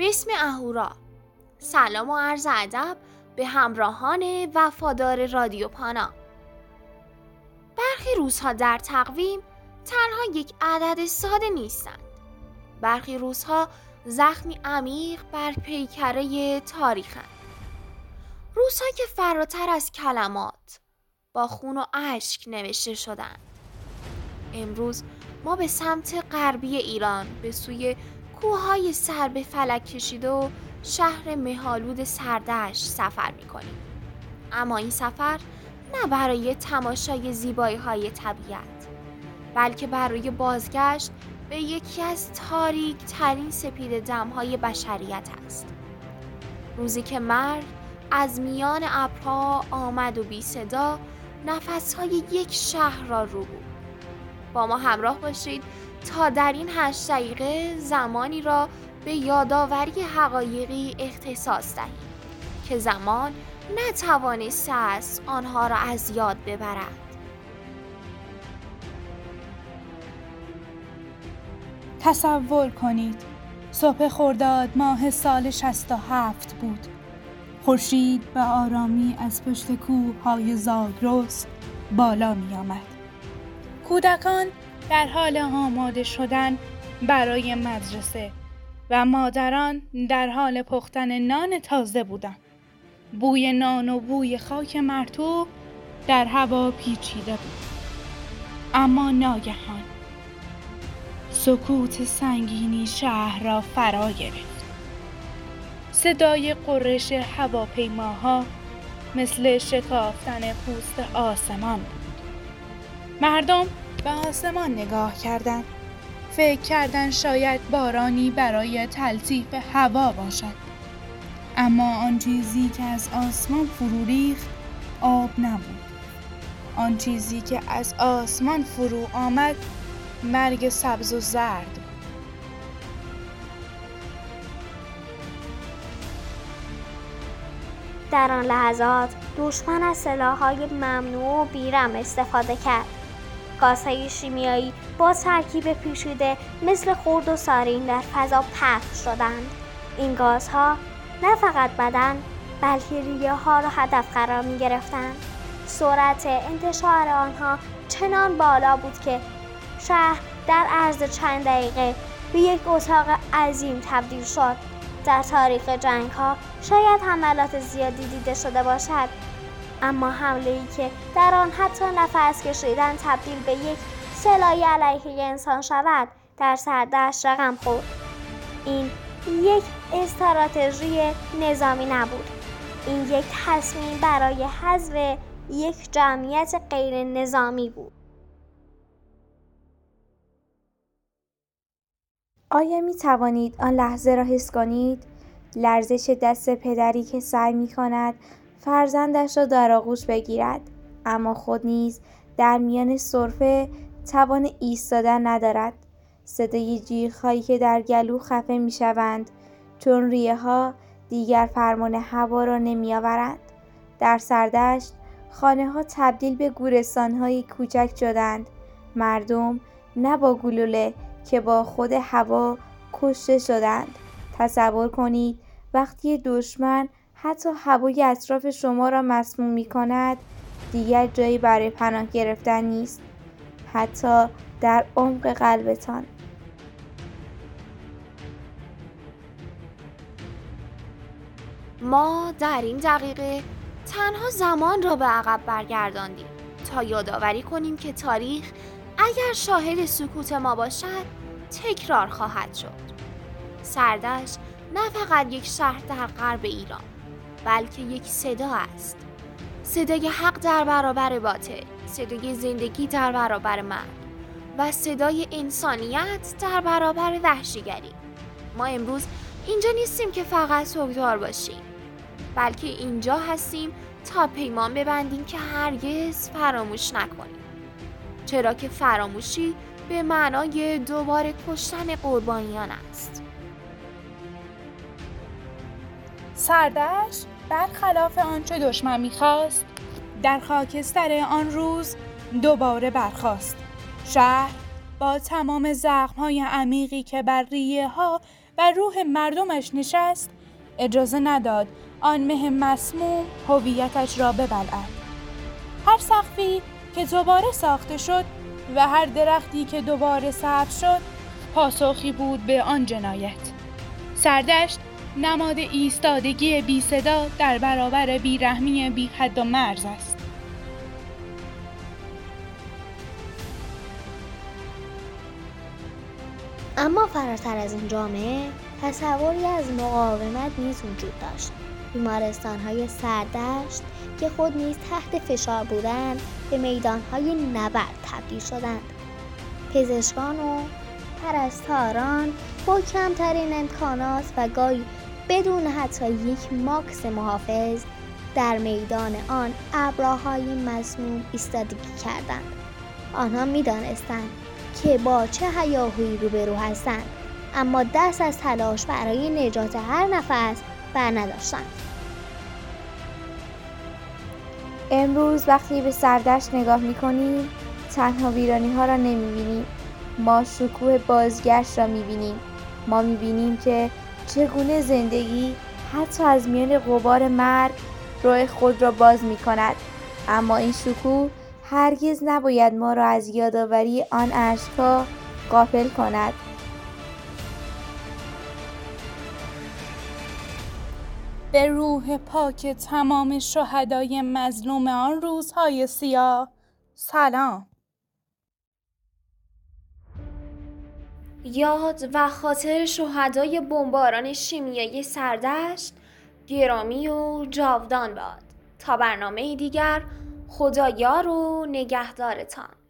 به اسم اهورا. سلام و عرض ادب به همراهان وفادار رادیو پانا. برخی روزها در تقویم تنها یک عدد ساده نیستند. برخی روزها زخمی عمیق بر پیکره تاریخند. روزهایی که فراتر از کلمات با خون و اشک نوشته شدند. امروز ما به سمت غربی ایران به سوی کوههای سر به فلک کشیده و شهر مه‌آلود سردشت سفر می‌کنیم. اما این سفر نه برای تماشای زیبایی‌های طبیعت، بلکه برای بازگشت به یکی از تاریک ترین سپید دم‌های بشریت است. روزی که مرگ از میان ابرها آمد و بی صدا نفس‌های یک شهر را رو بود. با ما همراه باشید تا در این 8 دقیقه زمانی را به یادآوری حقایقی اختصاص دهیم که زمان نتوانسته است آنها را از یاد ببرد. تصور کنید صبح خرداد ماه سال 67 بود. خورشید به آرامی از پشت کوه‌های زاگرس بالا می آمد. کودکان در حال آماده شدن برای مدرسه و مادران در حال پختن نان تازه بودند. بوی نان و بوی خاک مرطوب در هوا پیچیده بود. اما ناگهان سکوت سنگینی شهر را فرا گرفت. صدای غرش هواپیماها مثل شکافتن پوست آسمان بود. مردم به آسمان نگاه کردند. فکر کردند شاید بارانی برای تلطیف هوا باشد. اما آن چیزی که از آسمان فرو ریخت آب نبود. آن چیزی که از آسمان فرو آمد مرگ سبز و زرد بود. در آن لحظات دشمن از سلاح‌های ممنوع و بیرم استفاده کرد. گازهای شیمیایی با ترکیب پیچیده مثل خرد و سارین در فضا پخش شدند. این گازها نه فقط بدن بلکه ریه‌ها را هدف قرار می‌گرفتند. سرعت انتشار آنها چنان بالا بود که شهر در عرض چند دقیقه به یک اتاق عظیم تبدیل شد. در تاریخ جنگ‌ها شاید حملات زیادی دیده شده باشد، اما حمله‌ای که در آن حتی نفس کشیدن تبدیل به یک سلاح علیه انسان شود در سردشت رقم خورد. این یک استراتژی نظامی نبود. این یک تصمیم برای حذف یک جمعیت غیر نظامی بود. آیا می توانید آن لحظه را حس کنید؟ لرزش دست پدری که سعی می کند فرزندش را در آغوش بگیرد، اما خود نیز در میان سرفه توان ایستادن ندارد. صدای جیغ‌هایی که در گلو خفه می شوند چون ریه‌ها دیگر فرمان هوا را نمی آورند. در سردشت خانه‌ها تبدیل به گورستان‌های کوچک شدند. مردم نه با گلوله که با خود هوا کشته شدند. تصور کنید وقتی دشمن حتی هوای اطراف شما را مسموم می کند، دیگر جایی برای پناه گرفتن نیست، حتی در عمق قلبتان. ما در این دقیقه تنها زمان را به عقب برگرداندیم تا یادآوری کنیم که تاریخ اگر شاهد سکوت ما باشد تکرار خواهد شد. سردشت نه فقط یک شهر در غرب ایران بلکه یک صدا است. صدای حق در برابر باطل، صدای زندگی در برابر مرگ و صدای انسانیت در برابر وحشیگری. ما امروز اینجا نیستیم که فقط سوگوار باشیم، بلکه اینجا هستیم تا پیمان ببندیم که هرگز فراموش نکنیم، چرا که فراموشی به معنای دوباره کشتن قربانیان است. سردشت برخلاف آنچه دشمن می‌خواست در خاکستر آن روز دوباره برخاست. شهر با تمام زخم‌های عمیقی که بر ریه‌ها بر روح مردمش نشست، اجازه نداد آن مه مسموم هویتش را ببلعد. هر سقفی که دوباره ساخته شد و هر درختی که دوباره سبز شد پاسخی بود به آن جنایت. سردشت نماد ایستادگی بی صدا در برابر بیرحمی بی حد و مرز است. اما فراتر از این جامعه تصوری از مقاومت نیز وجود داشت. بیمارستان‌های سردشت که خود نیز تحت فشار بودند به میدان‌های نبرد تبدیل شدند. پزشکان و پرستاران با کمترین امکانات و گاهی بدون حتی یک ماکس محافظ در میدان آن ابرهای مسموم ایستادگی کردند. آنها می‌دانستند که با چه هیاهویی روبرو هستند، اما دست از تلاش برای نجات هر نفس بر نداشتند. امروز وقتی به سردشت نگاه می‌کنیم، تنها ویرانی‌ها را نمی‌بینیم. ما شکوه بازگشت را می‌بینیم. ما می‌بینیم که چگونه زندگی حتی از میان غبار مرگ راه خود را باز می‌کند. اما این شکوه هرگز نباید ما را از یادآوری آن اشک‌ها غافل کند. به روح پاک تمام شهدای مظلوم آن روزهای سیاه سلام. یاد و خاطر شهدای بمباران شیمیایی سردشت گرامی و جاودان باد. تا برنامه دیگر، خدا یار و نگهدارتان.